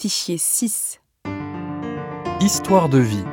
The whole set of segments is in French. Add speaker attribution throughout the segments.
Speaker 1: Fichier 6.
Speaker 2: Histoire de vie.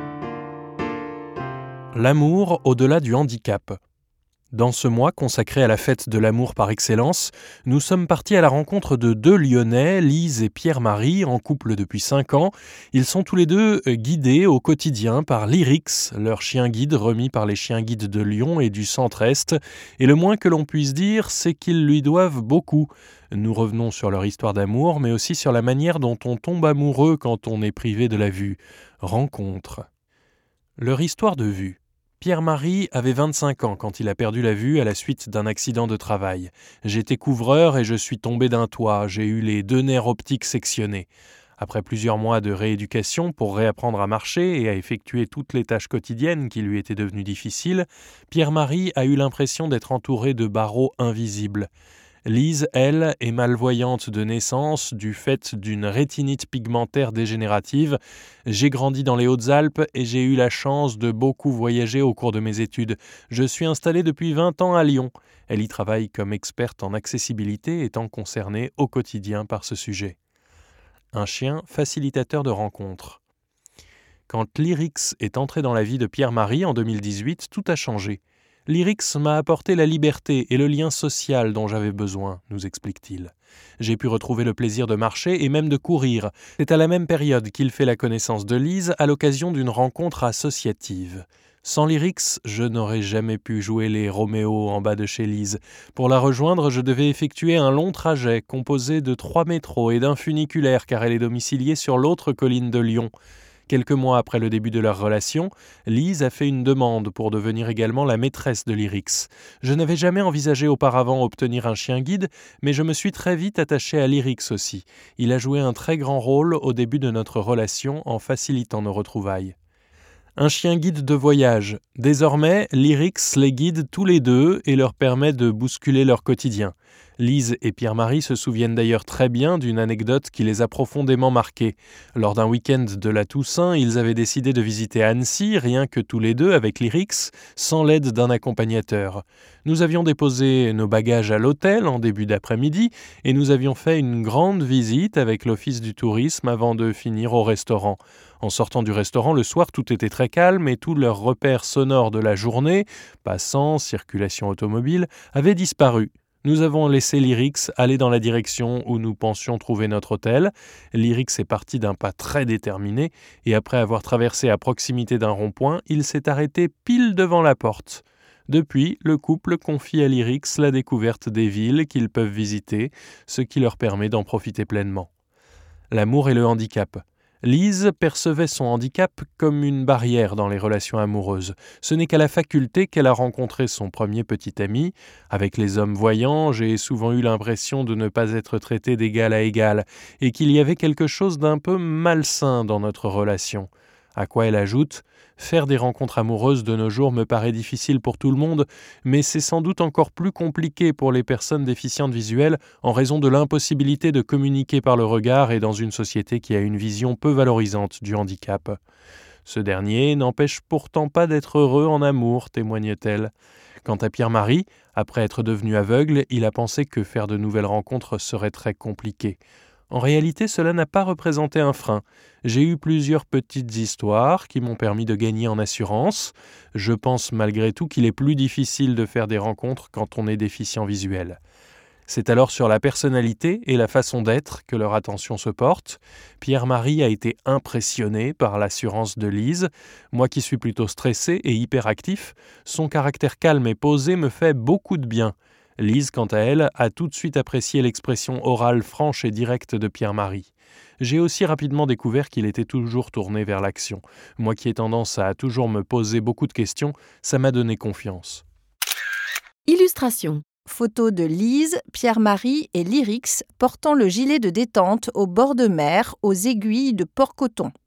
Speaker 2: L'amour au-delà du handicap. Dans ce mois consacré à la fête de l'amour par excellence, nous sommes partis à la rencontre de deux Lyonnais, Lise et Pierre-Marie, en couple depuis 5 ans. Ils sont tous les deux guidés au quotidien par Lyrix, leur chien guide remis par les chiens guides de Lyon et du Centre-Est. Et le moins que l'on puisse dire, c'est qu'ils lui doivent beaucoup. Nous revenons sur leur histoire d'amour, mais aussi sur la manière dont on tombe amoureux quand on est privé de la vue. Rencontre. Leur histoire de vue. Pierre-Marie avait 25 ans quand il a perdu la vue à la suite d'un accident de travail. J'étais couvreur et je suis tombé d'un toit. J'ai eu les 2 nerfs optiques sectionnés. Après plusieurs mois de rééducation pour réapprendre à marcher et à effectuer toutes les tâches quotidiennes qui lui étaient devenues difficiles, Pierre-Marie a eu l'impression d'être entouré de barreaux invisibles. Lise, elle, est malvoyante de naissance du fait d'une rétinite pigmentaire dégénérative. J'ai grandi dans les Hautes-Alpes et j'ai eu la chance de beaucoup voyager au cours de mes études. Je suis installé depuis 20 ans à Lyon. Elle y travaille comme experte en accessibilité, étant concernée au quotidien par ce sujet. Un chien facilitateur de rencontres. Quand Lyrix est entré dans la vie de Pierre-Marie en 2018, tout a changé. Lyrix m'a apporté la liberté et le lien social dont j'avais besoin, nous explique-t-il. J'ai pu retrouver le plaisir de marcher et même de courir. C'est à la même période qu'il fait la connaissance de Lise à l'occasion d'une rencontre associative. Sans Lyrix, je n'aurais jamais pu jouer les Roméo en bas de chez Lise. Pour la rejoindre, je devais effectuer un long trajet composé de 3 métros et d'un funiculaire car elle est domiciliée sur l'autre colline de Lyon. Quelques mois après le début de leur relation, Lise a fait une demande pour devenir également la maîtresse de Lyrix. Je n'avais jamais envisagé auparavant obtenir un chien guide, mais je me suis très vite attaché à Lyrix aussi. Il a joué un très grand rôle au début de notre relation en facilitant nos retrouvailles. Un chien guide de voyage. Désormais, Lyrix les guide tous les deux et leur permet de bousculer leur quotidien. Lise et Pierre-Marie se souviennent d'ailleurs très bien d'une anecdote qui les a profondément marqués. Lors d'un week-end de la Toussaint, ils avaient décidé de visiter Annecy, rien que tous les deux avec Lyrix, sans l'aide d'un accompagnateur. Nous avions déposé nos bagages à l'hôtel en début d'après-midi et nous avions fait une grande visite avec l'Office du tourisme avant de finir au restaurant. En sortant du restaurant, le soir, tout était très calme et tous leurs repères sonores de la journée, passants, circulation automobile, avaient disparu. Nous avons laissé Lyrix aller dans la direction où nous pensions trouver notre hôtel. Lyrix est parti d'un pas très déterminé et après avoir traversé à proximité d'un rond-point, il s'est arrêté pile devant la porte. Depuis, le couple confie à Lyrix la découverte des villes qu'ils peuvent visiter, ce qui leur permet d'en profiter pleinement. L'amour et le handicap. Lise percevait son handicap comme une barrière dans les relations amoureuses. Ce n'est qu'à la faculté qu'elle a rencontré son premier petit ami. Avec les hommes voyants, j'ai souvent eu l'impression de ne pas être traité d'égal à égal et qu'il y avait quelque chose d'un peu malsain dans notre relation. À quoi elle ajoute « Faire des rencontres amoureuses de nos jours me paraît difficile pour tout le monde, mais c'est sans doute encore plus compliqué pour les personnes déficientes visuelles en raison de l'impossibilité de communiquer par le regard et dans une société qui a une vision peu valorisante du handicap. » Ce dernier n'empêche pourtant pas d'être heureux en amour, témoigne-t-elle. Quant à Pierre-Marie, après être devenu aveugle, il a pensé que faire de nouvelles rencontres serait très compliqué. En réalité, cela n'a pas représenté un frein. J'ai eu plusieurs petites histoires qui m'ont permis de gagner en assurance. Je pense malgré tout qu'il est plus difficile de faire des rencontres quand on est déficient visuel. C'est alors sur la personnalité et la façon d'être que leur attention se porte. Pierre-Marie a été impressionné par l'assurance de Lise. Moi qui suis plutôt stressé et hyperactif, son caractère calme et posé me fait beaucoup de bien. Lise, quant à elle, a tout de suite apprécié l'expression orale franche et directe de Pierre-Marie. J'ai aussi rapidement découvert qu'il était toujours tourné vers l'action. Moi qui ai tendance à toujours me poser beaucoup de questions, ça m'a donné confiance.
Speaker 1: Illustration. Photo de Lise, Pierre-Marie et Lyrix portant le gilet de détente au bord de mer aux aiguilles de Port-Coton.